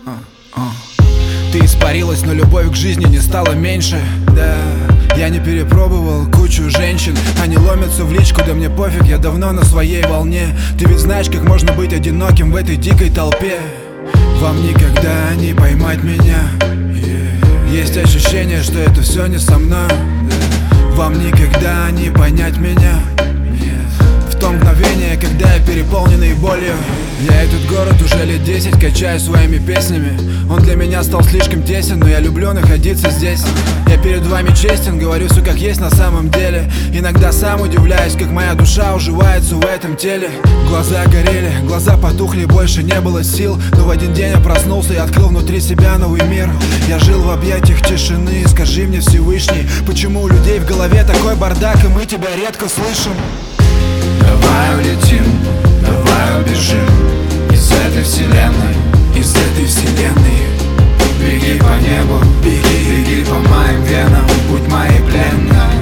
Ты испарилась, но любовь к жизни не стала меньше. Да, я не перепробовал кучу женщин. Они ломятся в личку, да мне пофиг, я давно на своей волне. Ты ведь знаешь, как можно быть одиноким в этой дикой толпе. Вам никогда не поймать меня. Есть ощущение, что это все не со мной. Вам никогда не понять меня. В то мгновение, когда я переполненный болью. Я этот город уже лет 10 качаю своими песнями. Он для меня стал слишком тесен, но я люблю находиться здесь. Я перед вами честен, говорю все как есть на самом деле. Иногда сам удивляюсь, как моя душа уживается в этом теле. Глаза горели, глаза потухли, больше не было сил. Но в один день я проснулся и открыл внутри себя новый мир. Я жил в объятиях тишины, скажи мне, Всевышний, почему у людей в голове такой бардак, и мы тебя редко слышим? Давай улетим, давай убежим из этой вселенной, из этой вселенной. Беги по небу, беги, беги по моим венам, будь моей пленной.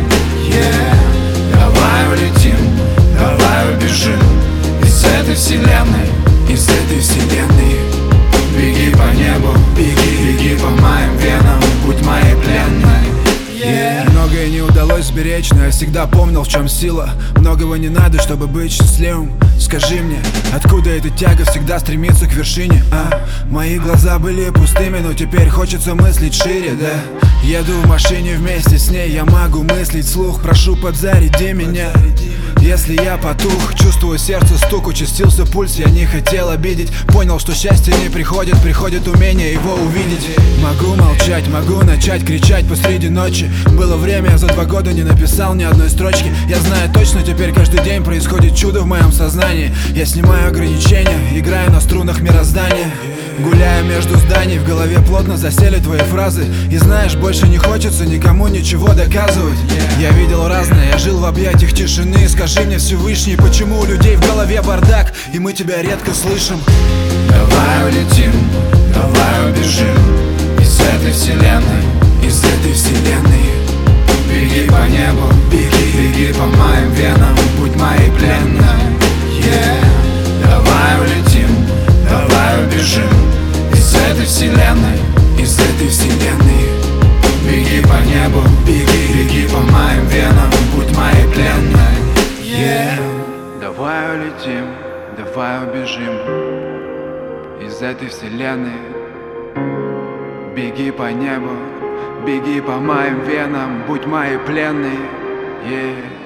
Давай улетим, давай убежим из этой вселенной, из этой вселенной. Беги по небу, беги, беги по моим венам, будь моей пленной. Многое не удалось сберечь, но я всегда помнил, в чем сила. Многого не надо, чтобы быть счастливым. Скажи мне, откуда эта тяга всегда стремится к вершине? Мои глаза были пустыми, но теперь хочется мыслить шире, да? Еду в машине вместе с ней, я могу мыслить вслух. Прошу, подзаряди меня. Если я потух, чувствую сердце стук, участился пульс, я не хотел обидеть. Понял, что счастье не приходит, приходит умение его увидеть. Могу молчать, могу начать кричать посреди ночи. Было время, я за 2 года не написал ни одной строчки. Я знаю точно, теперь каждый день происходит чудо в моем сознании. Я снимаю ограничения, играю на струнах мироздания. Гуляю между зданий, в голове плотно засели твои фразы. И знаешь, больше не хочется никому ничего доказывать. Я видел разное, я жил в объятиях тишины. Скажи мне, Всевышний, почему у людей в голове бардак, и мы тебя редко слышим? Давай улетим, давай убежим из этой вселенной, из этой вселенной. Беги по небу, беги, беги по моим венам, будь моей пленной. Давай улетим, давай убежим из этой вселенной, из этой вселенной. Беги по небу, беги, беги по моим венам, будь моей пленной. Давай улетим, давай убежим из этой вселенной. Беги по небу, беги по моим венам, будь моей пленной.